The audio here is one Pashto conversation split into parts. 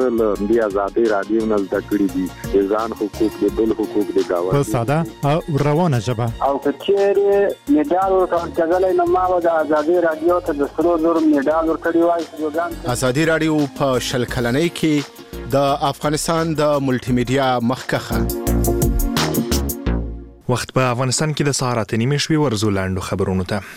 د آزادۍ رادیو نه زده کړي دي د ځان حقوق د بل حقوق د گاوند په ساده او روانه ژبه او کچېره میډال ورکړل نو ما د آزادۍ رادیو ته د 300 میډال ورکړی وای. آزادۍ رادیو په شل کلنۍ کې د افغانستان د ملټي میډیا مخکخه وخت په افغانستان کې د سهار 8:30 شوي ورزو لاندو خبرونو ته.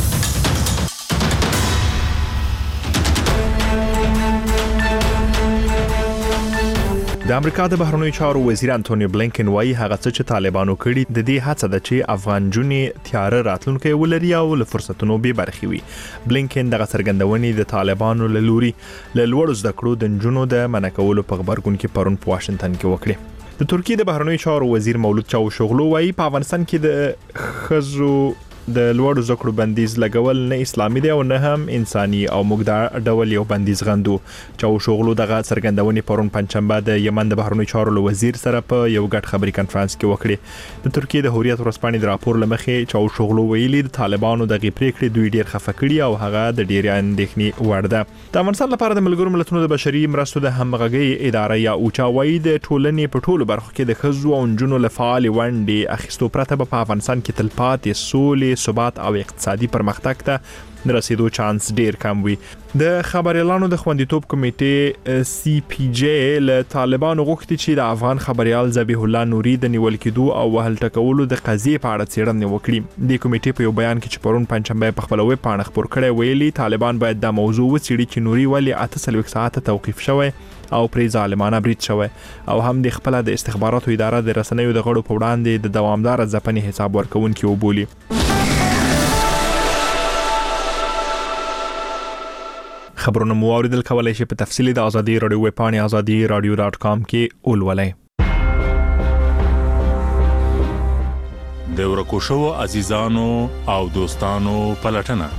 د امریکا د بهرنیو چارو وزیر انټونی بلینکن وايي هغه څه چې طالبانو کړي د دې هڅه ده چې افغان جونې تیار راتلونکي ولري او له فرصتونو به برخې وي. بلینکن دغه څرګندونې د طالبانو له لوري له لوړ زده کړو د جنونو د منکولو په خبرګون کې پرون په واشنگټن کې وکړي. د ترکیه د بهرنیو چارو وزیر مولود چاوشوغلو وايي په افغانستان کې د خزو د لوړ زده کړو بندیز لګول نه اسلامي دی او نه هم انساني او موږ دا ډول یو بندیز غندو. چاوشوغلو دغه څرګندونې پرون پنځشنبه د یمن د بهرنیو چارو وزیر سره په یو ګډ خبري کانفرنس کې وکړي. د ترکیه د هوریت ورسپانې د راپور لمخې چاوشوغلو ویلي د طالبانو د غیپریکړې دوی ډیر خفه کړي او هغه د ډیر اندېښنې وړ ده. د افغانستان لپاره د ملګرو ملتونو د بشري مرستو د همغږي اداره یا اوچا وايي د ټولنې په ټولو برخو کې د خزو او جنونو لفعال ونډې اخیستو پرته په افغانستان کې تلپاتې سولې ثبات او اقتصادي پرمختګ ته رسیدو چانس ډیر کم وي. د خبريالانو د خوندیتوب کمیټې سی پی جی له طالبانو غوښتي چې د افغان خبريال ذبیح الله نوري د نیول کېدو او وهل ټکولو د قضیې په اړه څېړنه وکړي. د کمیټې په یو بیان کې چې پرون پنځشنبه په خپل ویب پاڼه خبر کړی ویلي طالبان باید د موضوع وڅېړي چې نوري ولې 48 ساعت توقيف شوی او پرې ظالمانه برید شوی او هم د خپل د استخباراتو اداره د رسنیو د غړو په وړاندې د دوامدار ځپنې حساب ورکونکي وبولي. خبرونه مو اوریدل کولای شي په تفصیلی د ازادي رادیو ویب پاڼه azadi-radio.com کې ولولئ. د ورکو شو عزیزانو او دوستانو پلټنه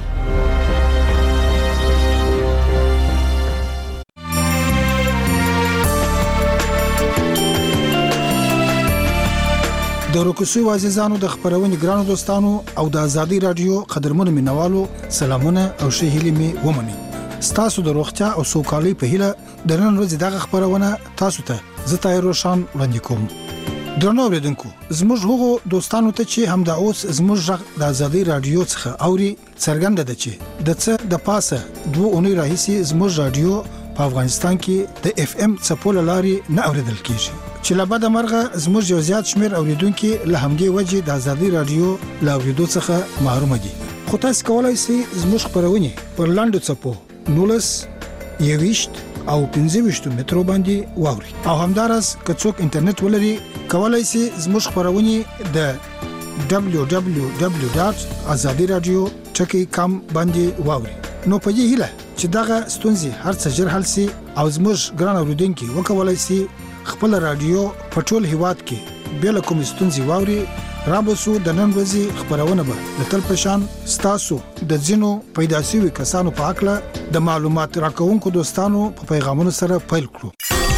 د ورکو عزیزانو د خبرونې ګرانو دوستانو او د ازادي رادیو قدرمنو مینوالو سلامونه او ښه هیلې می ومني. ستاسو د روغتیا او سوکالۍ په هیله د نن ورځې دغه خبرونه تاسو ته زه طاهر روشن وړاندې کوم. درنو اوریدونکو زموږ هغو دوستانو ته چې هم د اوس زموږ غږ د ازادي رادیو څخه اوري څرګنده ده چې د څه د پاسه 2 اونۍ راهیسي زموږ رادیو په افغانستان کې د اف ام څپو لاري نه اوریدل کیږي چې لبد مرغه زموږ یو زیات شمیر اوریدونکو له همدې وجې د ازادي رادیو لا اوریدو څخه محروم دي. خو تاسو کولای شئ زموږ خبرونه پر لاندو څپو 19 او 15 مترو باندې واوري او همدارس که څوک انټرنیټ ولري کولای شي زموږ خبرونه د www.azadiradio.com باندې واوري. نو په دې هیله چې دغه ستونزې هر څه ژر حل شي او زموږ ګران اوریدونکو وکولای شي خپل رادیو په ټول هیواد کې بل کوم ستونزې واوري. رابسو د نن ورځې خبرونه به د تل پشان ستاسو د ځینو پیدا شوی کسانو په اړه د معلومات راکونکو دوستانو په پیغامونو سره پیل کړو.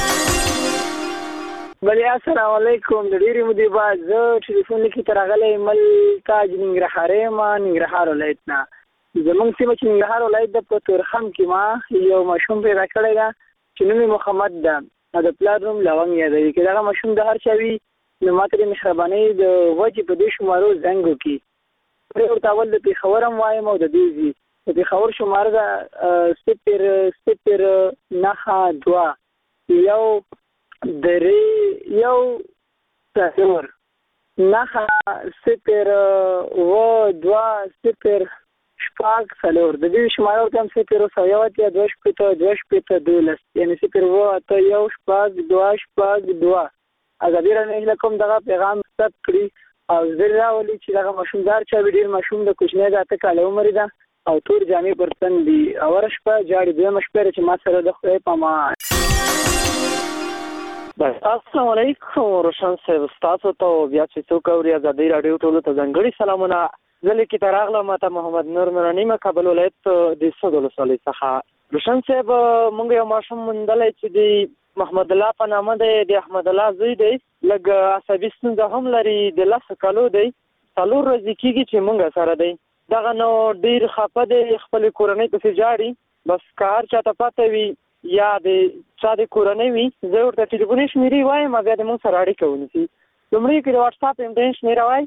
بله السلام علیکم. د ډیری مودې بعد زه ټلیفون کې ترغلې مل تاج ننګرهار ما ننګرهار ولایت نه زمونږ سیمه چې ننګرهار ولایت د پتورخم کې ما یو ماشوم پیدا کړی دا چې نوم محمد ده د پلار نوم لونګ یادوي کې دا ماشوم د هر چوي نو ماته د مهرباني د وجه په دې شمارو زنګ وکي پر اول د پیښور هم وایم او د دې د پیښور شمار دا 0 نه 2 یو درې یو څلور نه 0 و 2 0 شپږ څلور د دې شمار کوم 0 یو اتیا 2 شپږ 12 یعنی 0 و ته یو شپږ 2 شپږ 2 ازادي رادیو کوم دغه پیغام ثبت کړی او زړه ولي چې دغه مشومدار چې ډیر مشوم د کوچنی د اته کال عمر ده او تور جامې پرتن دي او ورشپه جاړي دوه مشپره چې ما سره د خدای په ما. السلام علیکم روشن صاحب تاسو ته بیا چې څوک اوري ازادي رادیو ټولو ته ځانګړي سلامونه. زه لیکي تراغله ماته محمد نور نورانی ما کابل ولایت د سودل صالح څخه روشن صاحب مونږ یو ماشوم مندلای چې دی محمد الله په نامه د احمد الله زوی دی لګ عصبي ستونزه هم لري د 10 کالو دی څلور ورځې کېږي چې مونږ سره دی دغه نو ډیر خپه دی خپل کورنۍ په جاړي بس کار چاته پاتې وي یا د چا د کورنۍ وي زه ورته ټلیفوني شمیرې وایم بیا د موږ سره اړیکه ونیسي. لومړی کې د واتساپ MTN شمیره وای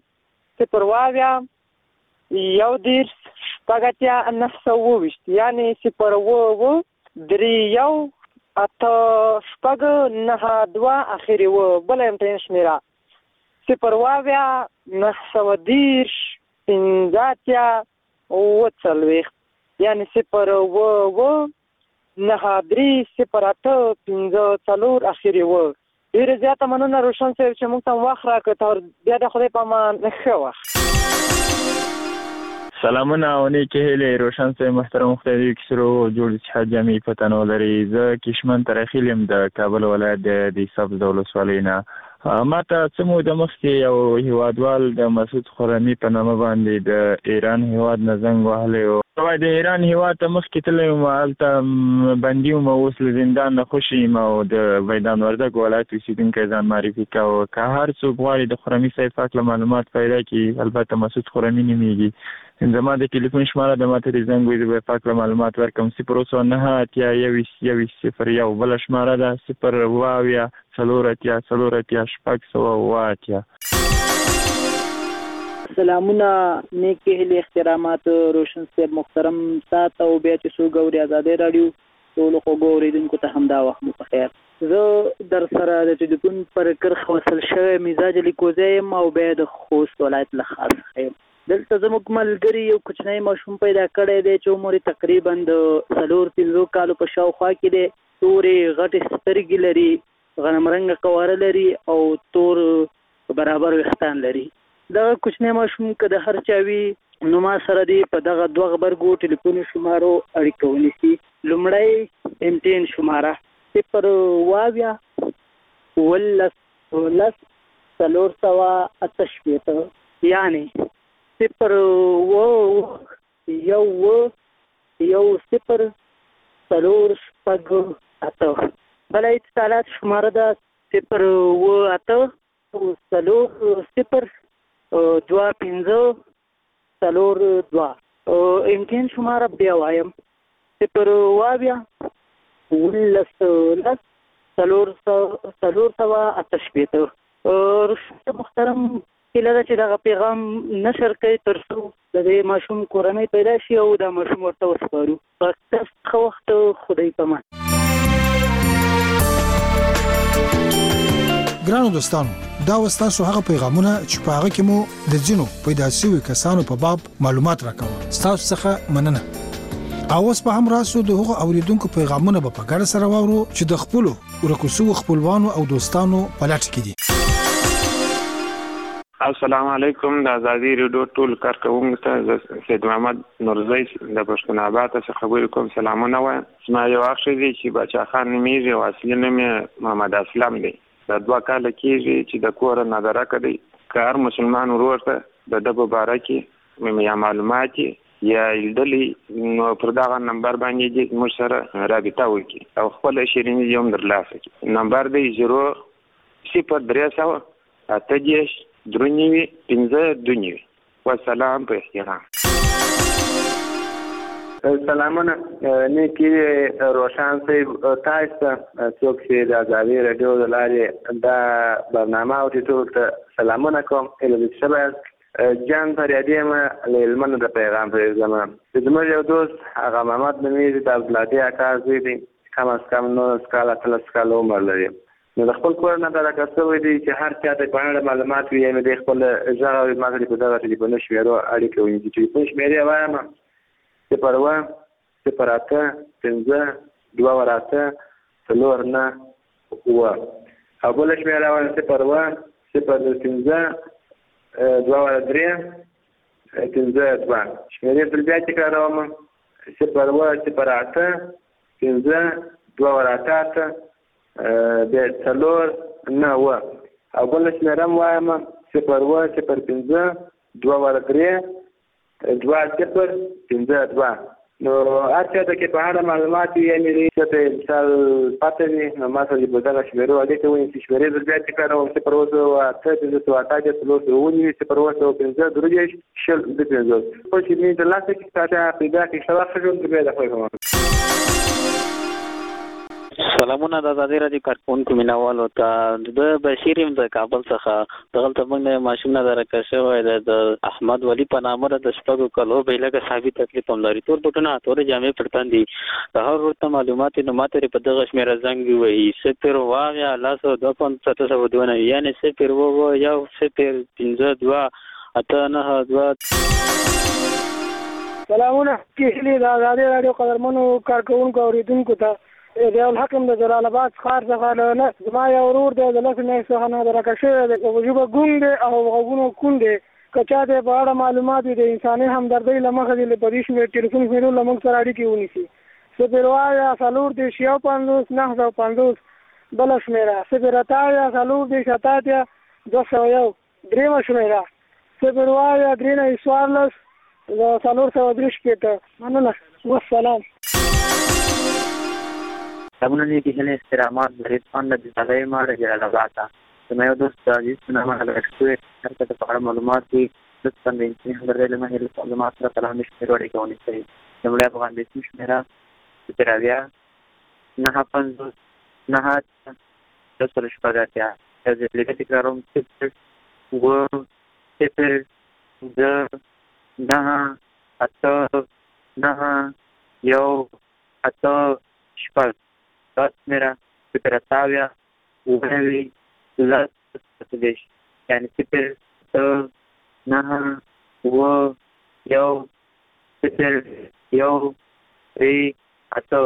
0 20 924 یعنی 0 3 8 اخري و بل MTN شمیره 0 910 15 یعنی 0 9 3 0 8 اخري و. ډېر زیاته مننه روشن صاحب چې موږ ته وخت راکړ. تر بیا د خدای په امان ښه وخت. سلامونه او نیکې هیلې روشن صاحب محترم مختاری کسرو جوړ اتحاد جامعي پتنو لري. زه کشمن ترخیل یم د کابل ولایت د سبز ولسوالۍ نه. ما ته څه موده مخکې یو هیوادوال د مسعود خرمي په نامه باندې د ایران هیواد نه زنګ وهلی و. د ایران هیواد ته مخکې تللی وم، هلته بندي وم، اوس له زندان نه خوشي یم او د میدان وردګ ولایت اوسېدونکی ځان معرفي کوه. که هر څوک غواړي د خرمي صاحب په هکله معلومات پیدا کړي، البته مسعود خرمي نومېږي، زما د ټلیفون شماره د ماته د زنګ وي زه به په هکله معلومات ورکړم. 0 9 8 1 بله شماره ده 0 4 4 سلامونه نیکې هیلې احترامات روشن صاحب محترم سات او بیا چې څو ګوري ازادي رادیو ټولو خوږو اورېدونکو ته همدا وخت مو په خیر. زه در سره د ټلیفون پر کرښه وصل شوی مزاج لیکوزی یم او بیا د خوست ولایت له ښار څخه یم. دلته زموږ ملګري یو کوچنی ماشوم پیدا کړی دی چې عمر تقریبا د 4-5 کالو په شاوخوا کې دی. تورې غټې سترګې لري، غنم رنګه قواره لري او تور برابر ویښتان لري. دغه کوچنی ماشوم که د هر چا وي نو ما سره دی په دغه 2 غبرګو ټلیفوني شمارو اړیکه ونیسي. لومړی MTN شماره 0 یعنی 0 1 0 8. بله اتصالات شماره ده 0 8 0 2 5 4 2. MTN شماره بیا وایم 0 4 رشد محترم هیله ده چې دغه پیغام نشر کوي تر څو د دې ماشوم کورنۍ پیدا شي او دا ماشوم ورته وسپارو. تاسو ښه وخت، خدای پامان. ګرانو دوستانو، دا وستاسو هغه پیغامونه چې په هغه کې مو د ځینو پیدا شوي کسانو په باب معلومات راکوه. ستاسو څخه مننه. اوس په هم راسو د هغو اوریدونکو پیغامونه په ګډه سره واورو چې د خپلو ورکوسو خپلوانو او دوستانو په لټه کې دي. السلام علیکم. د ازادي ریډیو ټول کارکونکو ته سید محمد نورزی د پښتون آباد څخه خبرې کوم. سلامونه وایم. زما یو اخ دی چې بچا خان نومېږي او اصلي نوم یې محمد اسلم دی. د 2 کاله کېږي چې د کور نه درکه دی. که هر مسلمان ورور ته د ده په باره کې یا معلومات یا لیدلې نو پر دغه نمبر باندې دې موږ سره رابطه وکړي او خپل شیریني یې هم ترلاسه کړي. نمبر دی 0-388-592. والسلام په احترام. سلامونه نیکی روشن صاحب، تاسو څوک چې د ازادي رادیو د لارې دا برنامه اوري ټول ته سلامونه کوم. اله شباب جان فریادی ما لمن د پیغام په زمان زموږ یو دوست هغه محمد نومېږي د عبدالهادي اکا زوی دی. کم از کم 9 کال 13 کال عمر لري. نو د خپل کور نه دا کسوي دي چې هر چا ته په اړه معلومات وي نو د خپل ځای او ماته په دغه ټلیفون شمیرو اړیکه ونیسي. ټلیفون شمیرې وایم 0-1-0-8-2-4-9 او بل شمیره وایم 0-1-0-3-2 شمیرې بل بیا تکراروم 0-1-0-8-5-2-4-8 د 4-9 او بل شمیره وایم 0-1-0-3-2-4-3-2-0-5-2. نو هر چا ته کې په اړه معلومات یې لري چې مثال پاتې دي نو ما ته په دغه شمیرو اړیکه ونیسي. شمیرې بل بیا تکراروم 0-1-8-5-2-4-8 په چې دې د لاسه کې تاسو پیدا کې شواخ ژوند به د خپل سلامونه د ازادي راډیو کارکونکو مینوالو ته د بشیر د کابل څخه دغلته موږ ماشوم نه درکښه د احمد ولی په نامه د شپږو کلو به لکه ثابت تکلیف هم لري تور بټونه تور جامې پړتان دي د هر ورته معلومات نو ماته په دغه شمیره زنګ وي صفر واغیا لاسو 2702 یعنی صفر وو یو صفر 52 اته نه 2 سلامونه کیلې د ازادي راډیو قدرمنو کارکونکو اوریدونکو ته ضیاء الحق د جلال آباد ښار څخه نه زما یو ورور دی د لس میاشتو څخه نه درکښه دی او ژبه ګونګ دی او غوږونه کون دی که چا د په اړه معلومات د انساني همدردۍ له مخې د په دې شمېر ټلیفون شمیرو له موږ سره اړیکې ونیسي صفر وایا څلور دېرش یو پنځوس 950 بله شمېره صفر اتیا څلور دېرش اتیا 201 درېیمه شمېره صفر وایا درې نه څوارلس 403 مننه والسلام سلامونه دي هله استرامات د ریسپان د ځای مال جلال آباد ته مې یو دوست عزیز نامه هغه هرڅه په اړه معلومات دي د څنګه چې درې له مهله معلومات سره کلام نشته وړي کوي چې زموږ افغان د اسم شمیره تراویا 950 نه د سره شپږاتیا د لیکل تکراروم چې و صفر د نه اته نه یو اته شپږ داس میرا صفر اتاویا وغوی لس ستدیش یعنی صفر نه و یو صفر یو ری اته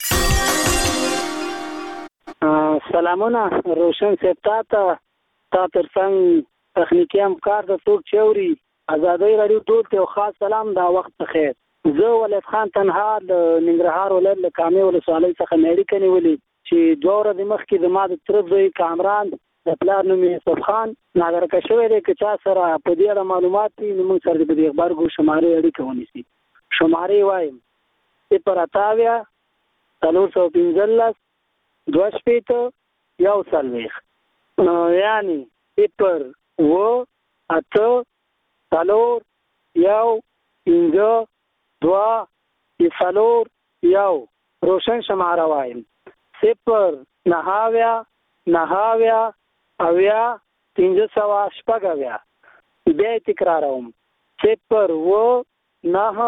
سلامونه روشن سپتا تا ترڅنګ تخنیکی همکار د څوک چوري ازادي راډیو ټول ته خاص سلام دا وخت بخیر زه ولید خان تنها د ننګرهار ولایت له کامې ولسوالۍ څخه مېړی کنيولې چې دوه ورځې مخکې زما د طرف زوی کامران د پلار نوم یوسف خان ناګرکه شوی دی که چا سره په دې اړه معلومات دي نو موږ سره د دې غبرګو شمارې اړیکه ونیسي شمارې وایم صفر اتاویا 415 2 یو څلوېښت یعنی صفر و اته څلور یو پنځه 2 څلور یو روشن شماره وایم صفر نهاویا اویا 300 بیا تکراروم صفر و نه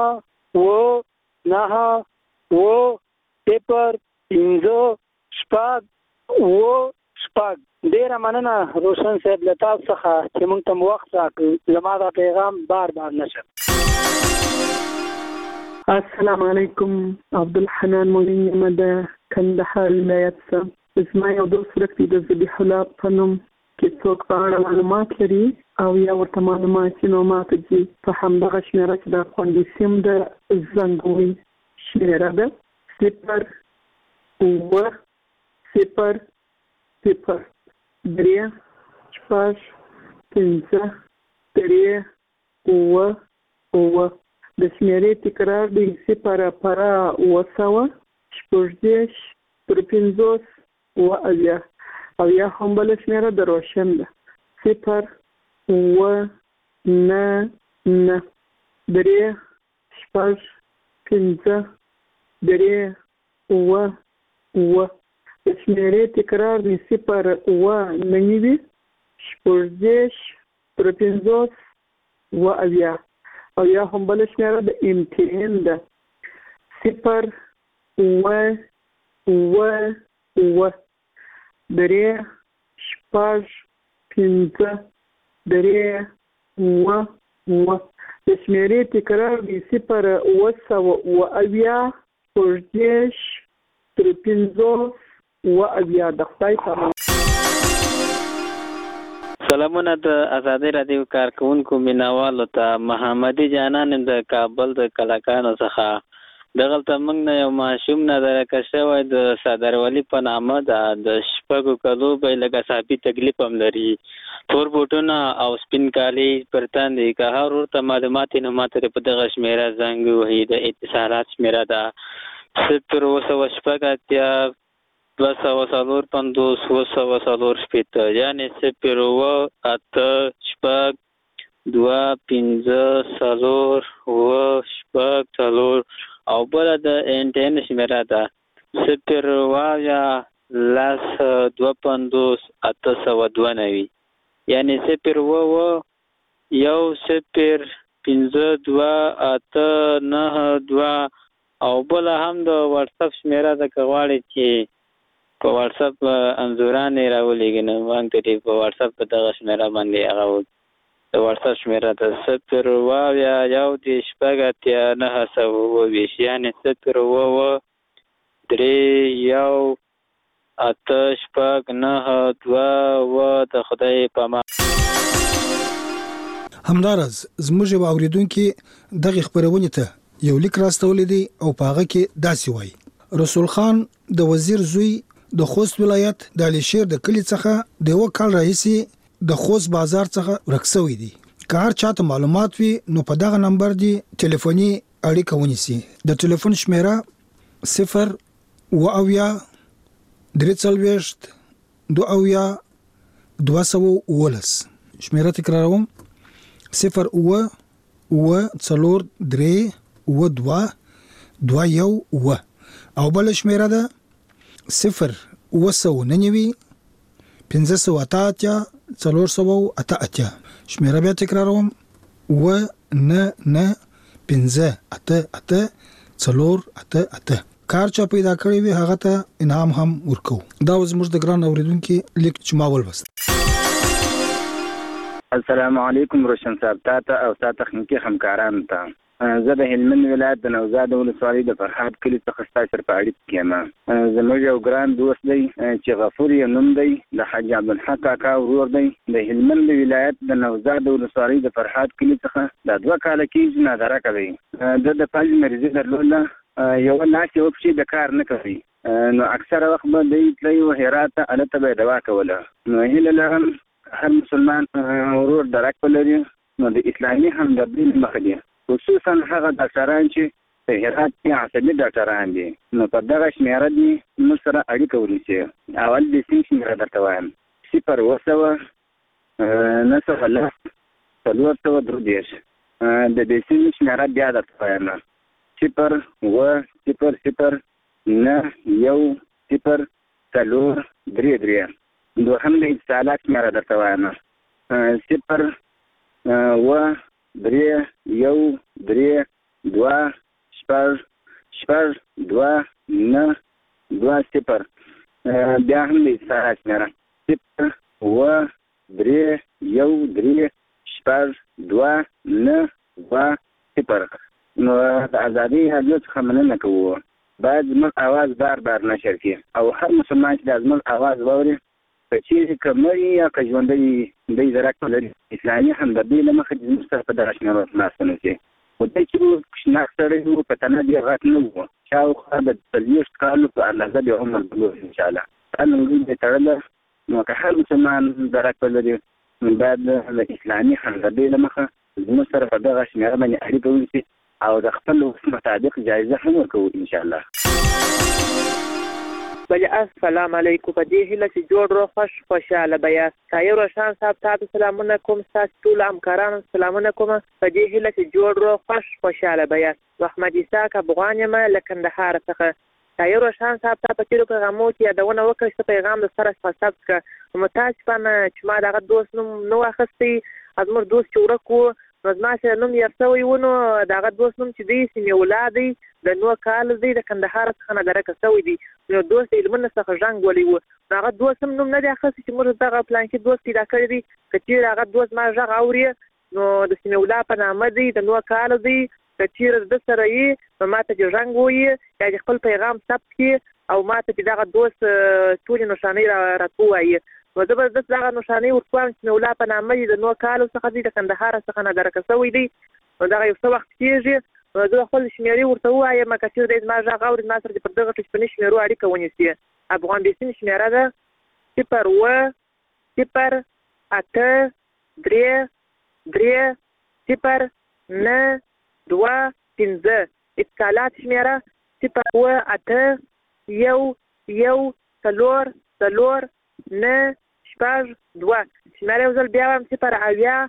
صفر 5 شپږ ډیره مننه روشن صاحب له تاسو څخه چې موږ ته وخت راکړ زما دا پیغام بار نشه السلام علیکم عبدالحنان مولین مده کندهار ولایت څخه زما یو دوست ورکړي د ذبیح الله په نوم کې څوک په اړه معلومات لري او یا ورته معلومات نو ماته دي په همدغه شمیره چې د خوندي سیم د زنګوي شمیره ده صفر و صفر صفر درې شپږ پنځه درې اوه د شمیرې تکرار دی صفر پرا وسوه شپږدېرش تر 50 اویا او یا هم بله شمیره د روشن ده صفر و نه درې شپږ پنځه درې اوه د شمیرې تکرار دی صفر و نوي شپږدېرش تر 50 اویا او یا هم بل شمیره د امتحان ده صفر و درې شپږ پنځه درې اوه د شمیرې تکرار دی صفر و اویا شپږدېرش تر 50 اویا د خدای په سلامونه د ازادي راډیو کارکونکو مینوالو ته محمدي جانان د کابل د کلاکانو څخه دغلته موږ نه یو ماشوم نه درکښه شوی د صدر ولی په نامه د شپږو کلو به لکه ثابت تکلیف هم لري تور بوټونه او سپین کالي پرتان دي که هر ورته معلومات نو ماته په دغه شمیره زنګ وهي د اتصالات شمیره ده صفر اوسه شپږ 250 2 یعنی صفر و اته شپږ 2 5 څلور و شپږ څلور او بل د انټرنیټ شمیره ده صفر واویا لاس 250 892 یعنی 0 یو 0 5 2 8 9 2 او بل هم د واتس اپ شمیره د کغواړي چې په واتس اپ انزورانه راولېږي نو باندې په واتس اپ په دغه شمیره باندې هغه د واتس اپ شمیره د 0 واویا یو د شپږ 920 یعنی 0 3 یو 8 شپږ 9 2 د خدای په امان. همدارز زموږ یو اوریدونکو دغه خبرونه ته یو لیک راستولې دی او پاغه کې داسې وایي: رسول خان د وزیر زوی د خوست ولایت د علشیر د کلی څخه د یو کال راهیسي د خوست بازار څخه ورکسوي دي. که هر چاته معلومات وي نو په دغه نمبر دی ټلیفوني اړیکه ونیسي. د ټلیفون شمیره 0 واویا 3 2 212 شمیره تکراروم 0 3 2 2 او بل شمیره ده 0 9 588 488 شمیره بیا تکراروم 9 کار چا پیدا کړی وي هغه ته انعام هم ورکو. دا زموږ د ګران اوریدونکو لیک چې ما ولوست. السلام علیکم روشن صاحب تاسو او تاسو تخنیکی همکاران ته زه د هلمند ولایت د نوزاد ولسوالۍ د فرحات کلی څخه ستاسو په اړه کېم. زموږ یو ګران دوست دی چې غفور یې نوم دی د حاج عبدالحق کاکا ورور دی د هلمند ولایت د نوزاد ولسوالۍ د فرحات کلی څخه د 2 کال کې نادره کوي. د پنځ مریضي درلوده یو ناس یو شي د کار نه کوي نو اکثره وخت به دی تللی و هرات ته الته به دوا کوله. نو هله لرم هر مسلمان ورور درک ولري نو د اسلامي همدردي مخه دي خصوصا هغه ډاکټران چې په هرات کې عصبي ډاکټران دي نو په دغه شمیره دي نو سره اړیکه ونیسي. اول د سین شمیره درته وایم 0 د دې سین شمیره بیا درته وایم 0 دوهم د اتصالات شمیره درته وایم 0 3 1 3 2 2 9 2 0 بیا هم د اتصالات شمیره 0 3 1 3 2 9 2 0. نو د ازادي رادیو څخه مننه کوو باید زموږ اواز بار نشر کړي او هر مسلمان چې د زموږ اواز واوري په چیرې که مړي یا که ژوندی دی درک ولري اسلامي همدردي له مخې زموږ سره په دغه شمیره خلاصون شي. خو دی چې شناخت سړی و په تنه دې غټ نه و شاوخوا د 40 کالو په اندازه د عمر بلوغ انشاءالله لمونځ یې تړلی نو که هر مسلمان درک ولري باید د اسلامي همدردي له مخه زموږ سره په دغه شمیره باندې اړیکه ونیسي او د خپل وخت مطابق جایزه هم ورکوو انشاءالله. بله السلام علیکم. په دې هیله چې جوړ روغ خوشحاله به یاست. طاهر روشن صاحب تاسو سلامونه کوم ستاسو ټولو همکارانو سلامونه کوم په دې هیله چې جوړ روغ خوشحاله به یاست. محمد اسحاق افغان یم له کندهار څخه. طاهر روشن صاحب تاسو په تیرو پیغامو کې یادونه وکړئ چې پیغام د سره ثبت کړه. متاسفانه چې ما دغه دوست نوم نو اخیستی زموږ دوست چې ورک و نو زما سره نوم یې سوی و نو دغه دوست نوم چې دی سیمې ولا دی د 9 کال دی د کندهار څخه نادره کسوی دی نو دوست یې لمن څخه ژنګ ولی و هغه دوست نوم نه دی اخیستی چې موږ دغه پلان کې دوست پیدا کړی دی که چیرې هغه دوست ما ژغ اوري نو د سیمې ولا په نامه دی د 9 کال دی که چیرې د سره یې نو ما ته ژنګ وایي یا د خپل پیغام ثبت کړي او ما ته دغه دوست ټولې نښانې راته ووایي نو زه به دغه نښانې ورکوم چې مولا په نامه د 9 کالو څخه دی د کندهار څخه نادره کسوی دی نو دغه یو څه وخت کېږي نو زه خپل شمیرې ورته ووایم که چیرې دی زما غږ اوري زما سره پر دغه ټلیفوني شمیرو اړیکه ونیسي. افغان بیسین شمیره ده 0 اتصالات شمیره 0 2 شمیره یو ځل بیا وایم 0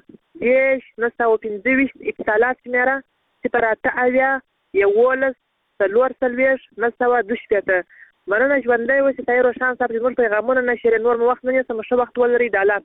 اتصالات شمیره 0 11 442 مننه ژوندی اوسې طاهر روشان صاحب زموږ پیغامونه نشر نور مو وخت نه نیسم ښه وخت ولرئ د الله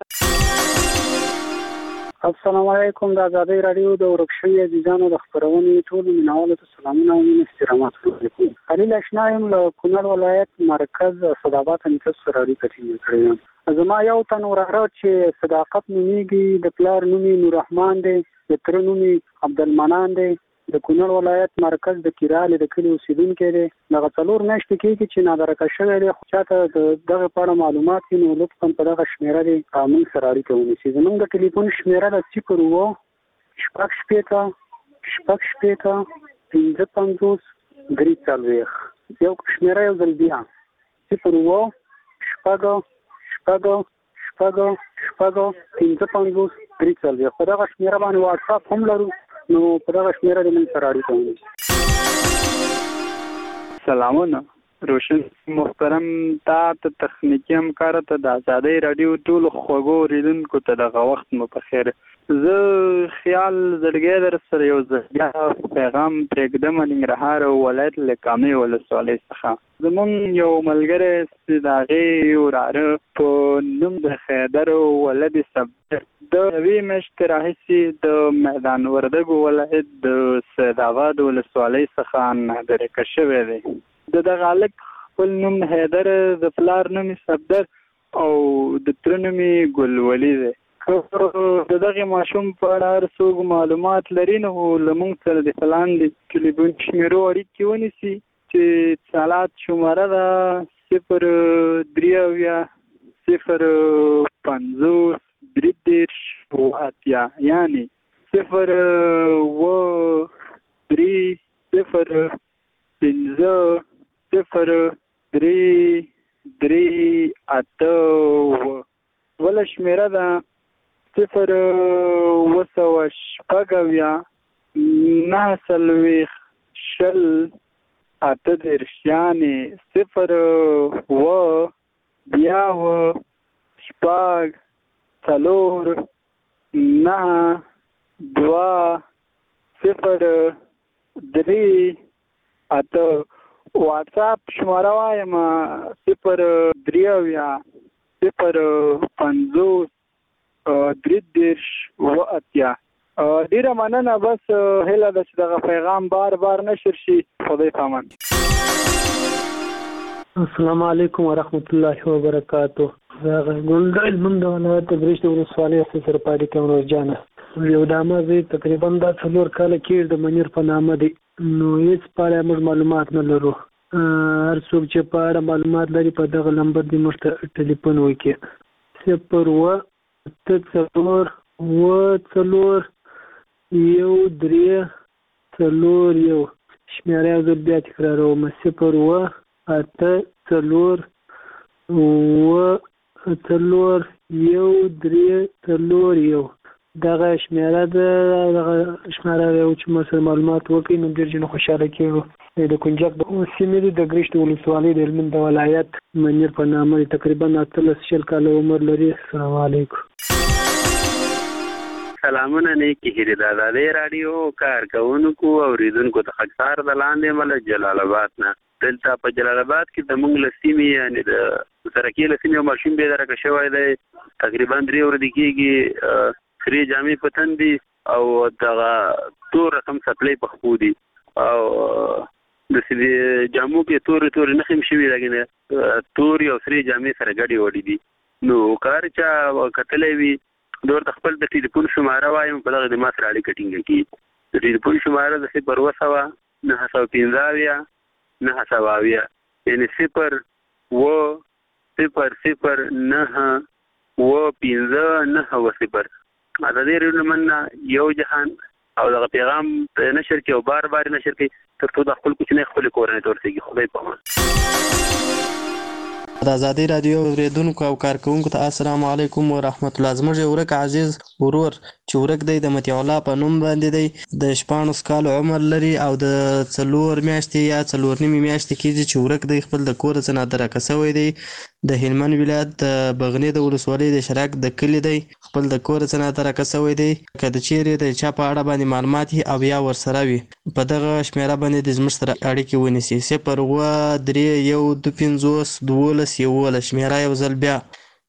السلام علیکم د آزادۍ راډیو د ورک شوي عزیزانو د خپرونې ټولو مینوالو ته سلامونه او مینې احترامات وکړم. خلیل اشنا یم له کونړ ولایت مرکز صدابات نیکس سره اړیکه ټینګه کړې یم. زما یو تن وراره چې صداقت نومیږي، د پلار نوم یې نوررحمان دی، د تره نوم یې عبدالمنان دی، د کونړ ولایت مرکز د کیرالې د کلي اوسېدونکی دی. دغه 4 میاشتې کېږي چې نادرکه شوی دی، خو چاته د دغه په اړه معلومات وي نو لطفا په دغه شمېره دی موږ سره اړیکه ونیسي. زموږ د ټلیفون شمېره ده 0 یو شمېره یو ځل بیا 0 په دغه شمېره باندې واټساپ هم لرو نو په دغه شمېره د موږ سره اړیکه ونیسي. سلامونه روشن محترم تا ته تخنیکی همکار ته د آزادۍ راډیو ټولو خوږو اوریدونکو ته دغه وخت مو په خیر. زه خیال زړګی در سره یو ځل پیغام پرېږدم ننګرهار ولایت له کامې ولسوالۍ څخه. زموږ یو ملګری چې د هغې وراره په نوم د خیدر ولد صبر د یوې میاشتې راهیسې د میدان وردګو ولایت د سیدآباد ولسوالۍ څخه نادرکه شوی دی. د دغه هلک خپل نوم حیدر، د پلار نوم صبر او د تره نوم ګلولي دی. د دغه ماشوم په اړه هر څوک معلومات لري نو له موږ سره د لاندې ټلیفون شمېرو اړیکې ونیسي چې اتصالات شماره ده 03050 یعنی 030500338 ولا شمېره ده 0 یعنی 0 واتساپ شماره وایم 0 ډیره مننه. بس هیله ده چې دغه پیغام بار نشر شي. خدای پامان. السلام علیکم ورحمت الله وبرکاته. زه ګلدل من د ولایت برېښ د ولسوالۍ سره پاتې کوم روزانه یو دامه زه تقریبا دا 4 کاله کې د منیر په نامه دی نو هیڅ پاره موږ معلومات نه لرو. هر څوک چې په اړه معلومات لري په دغه نمبر دی موږ ته ټلیفون وکړي 0 شمېره یو ځل بیا تکراروم 0 دغه شمېره ده. دغه شمېره یو چې موږ سره معلومات وکړي نو ډېر جن خوشحاله کېږو. د کنجک د سیمې د ګرشت ولسوالۍ د هلمند ولایت منیر په نامه تقریبا 18 کاله عمر لري. السلام علیکم. سلامونه نیکی هیرې د آزادۍ راډیو کارکوونکو او اوریدونکو ته خاکسار د لاندې مله جلال آباد نه. دلته په جلال آباد کې د موږ له سیمې یعنې د سرکې له سیمې یو ماشوم بېدرکه شوی دی. تقریبا 3 ورځې کېږي. خرې جامې په تن دي او دغه تور رقم څپلۍ په خپو دي او د جامو کې تورې نښې هم شوي لګې تورې او سرې جامې سره ګډې وډې دي. نو که هر چا کتلی وي د ورته خپل د ټلیفون شماره وایم په دغه د ما سره اړیکه ټینګه کړي. د ټلیفون شماره د 0 یعنی 0 آزادۍ راډیو مننه یو جهان او دغه پیغام نشر کړي او بار نشر کړي تر څو د خپل کوچنۍ خپلې کورنۍ ته ورسېږي. خدای پامان. د آزادۍ راډیو اوریدونکو او کارکوونکو ته السلام علیکم ورحمت الله. زموږ یو ورک عزیز ورور چې ورک دی د مطیع الله په نوم باندې دی، د 14 کال عمر لري او د 4 میاشتې یا 4 نیمې میاشتې کېږي چې ورک دی، خپل د کور څخه نادرکه شوی دی. د هلمند ولایت د بغنی د ولسوالۍ د شراک د کلي دی، خپل د کور څخه نادرکه شوی دی. که د چیرې د چا په اړه باندې معلومات او یا ورسره وي په دغه شمیره باندې د زموږ سره اړیکې ونیسي. 02312 شمیره یو ځل بیا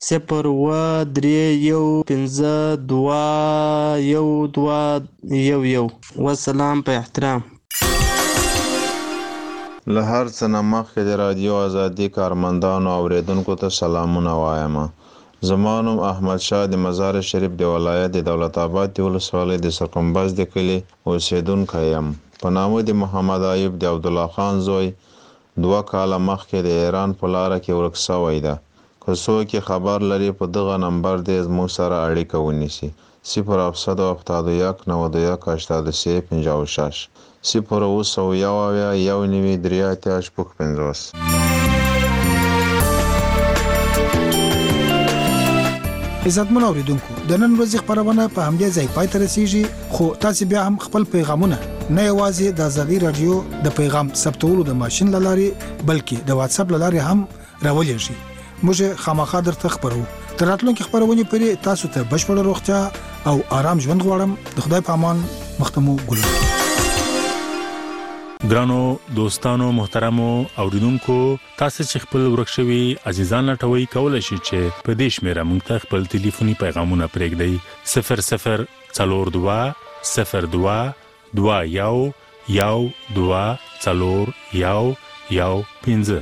02312 والسلام په احترام. له هر څه نه مخکې د رادیو ازادي کارمندانو او اوریدونکو ته سلامونه وایم. زما نوم احمد شاه د مزار شریف د ولایت د دولت آباد د ولسوالۍ د سرکمباز د کلي اوسیدونکی یم. په نامه د محمد ایوب د عبدالله خان زوی 2 کاله مخکې د ایران په لاره کې ورک شوی ده. که څوک خبر لري په دغه نمبر د زموږ سره اړیکه ونیسي. 070718386 0201993 عزتمن اوریدونکو، د نن ورځې خبرونه په همدې ځای پای ته رسیږي، خو تاسو بیا هم خپل پیغامونه نه یوازې د ازادي رادیو د پیغام ثبتولو د ماشين لاري بلکې د واتس اپ لاري هم راولېږئ. موږ خامخا درته خبرو. تر راتلونکي خبرونه پرې تاسو ته بشپړ روغتیا او آرام ژوند غواړم. د خدای په امان. مختمو ګل. ګرانو دوستانو محترمو اوریدونکو، تاسو چې خپل ورکشوي عزیزان لټوي کولای شئ چې په دې شمیره موږ ته خپل ټلیفوني پیغامونه پرېږدئ. 004212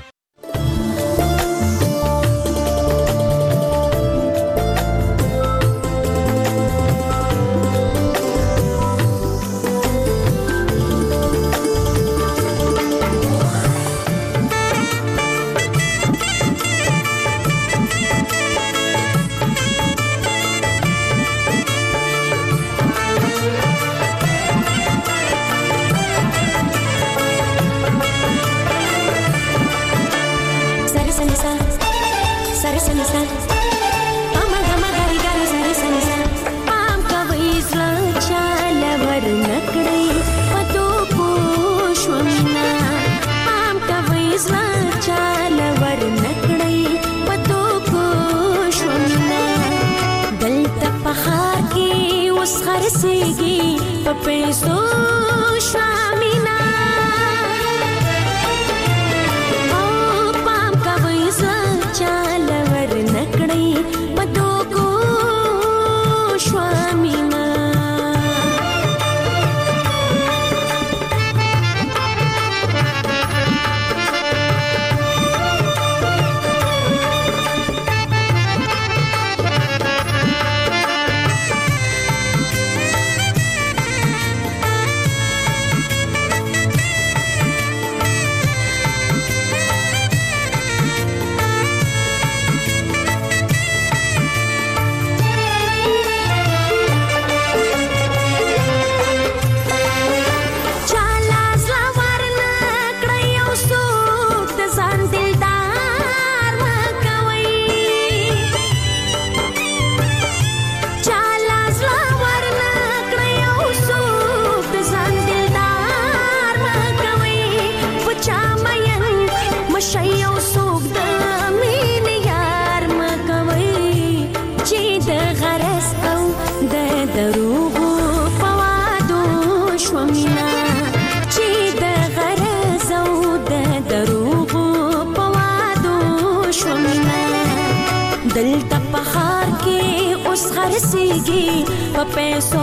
دلته په خار کې اوس خرڅيږي په پیسو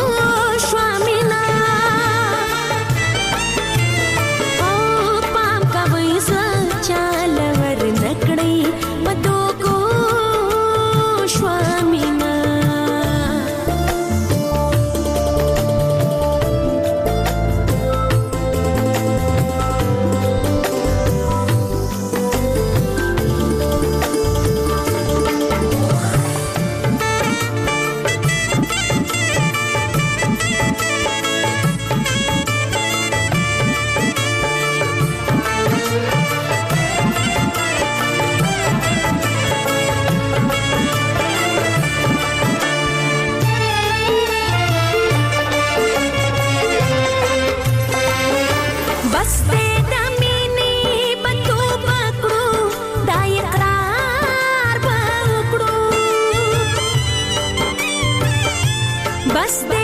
شوامینا او پام کوي چال ور نکړي مدو کو شوامینا बस